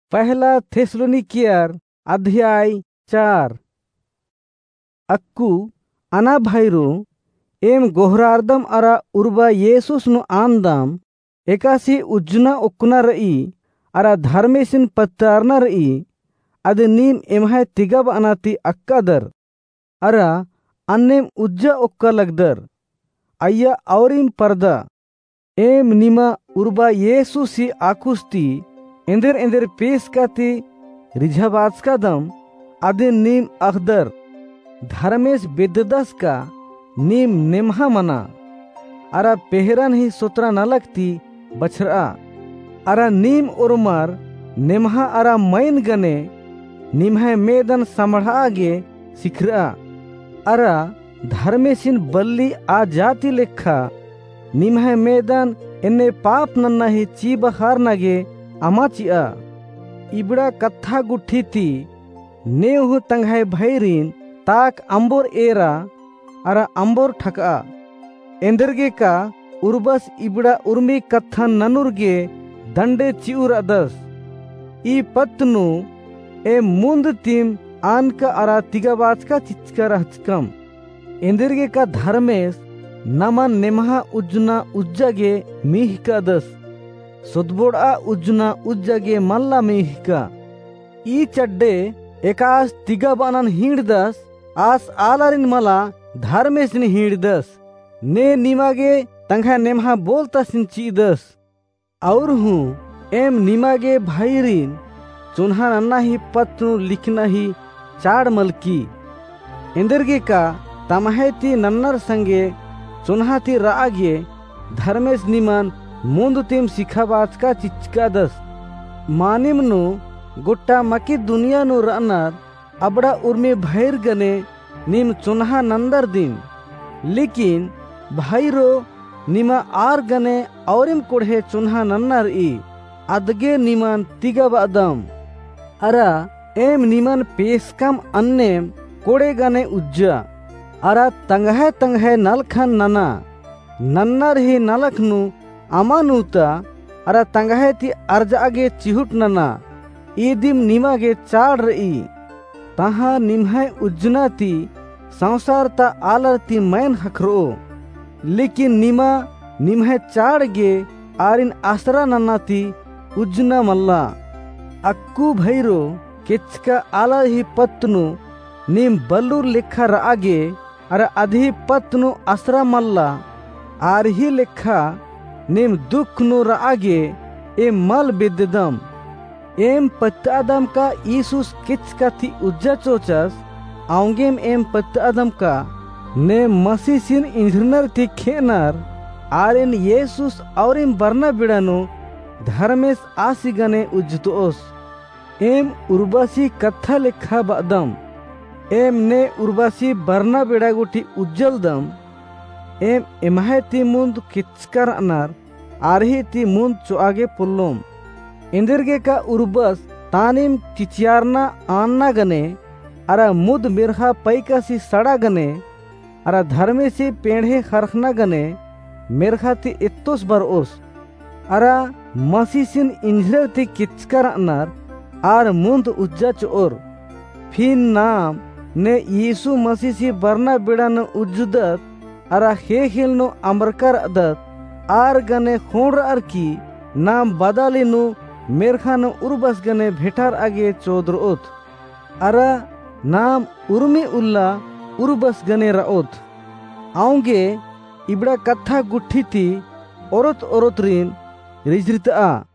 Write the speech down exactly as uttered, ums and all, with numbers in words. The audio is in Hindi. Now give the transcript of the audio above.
पहला थेसलोनिकियर अध्याय चार। अक्कू अना भाईरू एम गोहरार्दम अरा उर्बा येसुस नु आंदम एकासी उज्जना उक्ना रई अरा धर्मेसिन पत्तारना रई अद नीम एमहाय तिगब अनाती अक्कादर अरा अन्नेम उज्जा उक्का लगदर अय्या औरिम पर्दा एम निमा उर्बा येसुसी आकुस्ती एंदर एंदर पेश काती रिझाबाज का दम आदि नीम अखदर धर्मेश बेददस का नीम नेमहा मना अरा पेहरन ही सोतरा न लगती बछरा अरा नीम उर्मर नेमहा अरा मैन गने निमहे मेदन समढ़ागे सिखरा अरा धर्मेशिन बल्ली आ जाती लेखा निमहे मेदन एने पाप नन्ना ही ची बहार नगे अमाचिया इबड़ा कत्था गुठी थी नेहु तंगाई भैरीन ताक अंबोर एरा अरा अंबोर ठका एंदरगे का उर्बस इबड़ा उर्मी कत्था ननुरगे दंडे चिउर अदस ई पत्नु ए मुंद तीम आन का अरा तिगाबाज का चिचका रहचकम एंदरगे का धर्मेश नमन नेमहा उज्जना उज्जागे मीह का दस सुदबोड़ा उज्जना उज्जागे मल्ला मीहिका ई चड्डे एकास तिगा बानन हिंडदस आस आलारिन मला धर्मेसिन हिंडदस ने निमागे तंगा नेमहा बोलता सिन चीदस और हूँ एम निमागे भाईरिन चुन्हा नन्ना ही पत्नु लिखना ही चाड़ मलकी इंदरगे का तमहेती नन्नर संगे चुन्हाती रागे धर्मेश निमान मुंद तीम सिखाबाज का चिचका दस मानिमनु गुट्टा मकी दुनिया नु रनर अबड़ा उर्मी भैर गने निम चुन्हा नंदर दिन लेकिन भाईरो निमा आर गने औरिम कुढ़े चुन्हा नन्नर ई अदगे निमान तिगा बादम अरा एम निमान पेशकम अन्नेम कोड़े गने उज्जा अरा तंगहे तंगहे नलखन नना नन्नर ही नलखनु अमानुता अरा तंगाहे ती अर्जागे चिहुट नना ईदिम निमागे चाड़ रई तहा निम्हाय उज्जना ती संसार ता आलर ती मैन हखरो लेकिन निमा निम्हाय चाड़ गे आरिन आसरा नना ती उज्जना मल्ला अक्कू भैरो किचका आलर ही पत्नु निम बल्लूर लेखा रागे अरा अधि पत्नु आसरा मल्ला आर ही लेखा नेम दुख नु रागे एम मल बिददम एम पत्तादम का ईसुस किच का थी उज्जा चोचस आउंगेम एम पत्तादम का ने मसीसिन इंजनर थी खेनर आरेन येसुस औरिम बरना बिड़ानो धर्मेश आसी गने उज्जतोस एम उर्बासी कथा लेखा बदम एम ने उर्बासी बरना बिड़ा गुटी उज्जल दम एम एमहे ती मुंद किचकर अनार आरही ती मुंद चुआगे पुल्लोम इंदरगे का उर्बस तानिम चिचियारना आन्ना गने अरा मुद मिरहा पैका सी सड़ा गने अरा धर्मे से पेढ़े खरखना गने मिरहा ती इत्तोस बरओस अरा मसीसिन इंजर ती किचकर अनार आर मुंद उज्जा चोर फिन नाम ने यीशु मसीसी बरना बिड़ान उज्जुदत अरा हे हिलनो अमरकर अदत आर गने खोड़ आर की नाम बदालिनु मेरखानो उर्बस गने भेटार आगे चौद्रोत अरा नाम उर्मी उल्ला उर्बस गने राओत आऊंगे इबड़ा कथा गुट्ठी थी औरत औरत रिन रिजरिता